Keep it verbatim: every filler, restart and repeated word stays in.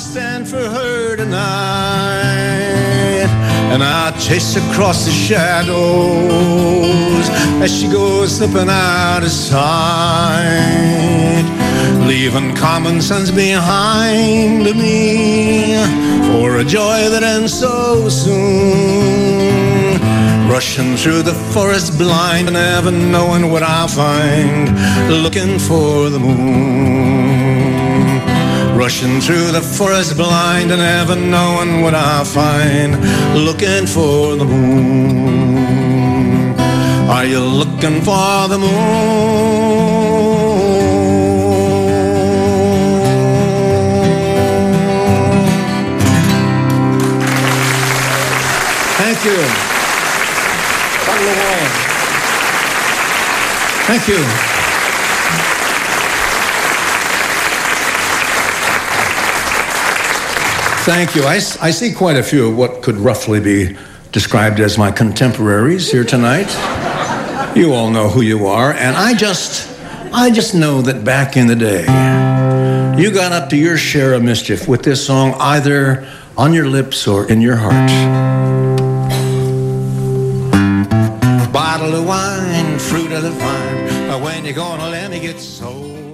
stand for her tonight, and I chase across the shadows as she goes slipping out of sight, leaving common sense behind me for a joy that ends so soon. Rushing through the forest blind, never knowing what I'll find, looking for the moon. Rushing through the forest blind, and never knowing what I'll find, looking for the moon. Are you looking for the moon? Thank you. Thank you. Thank you. I, I see quite a few of what could roughly be described as my contemporaries here tonight. You all know who you are, and I just, I just know that back in the day, you got up to your share of mischief with this song, either on your lips or in your heart. Bottle of wine, fruit of the vine, when you gonna let me get sold?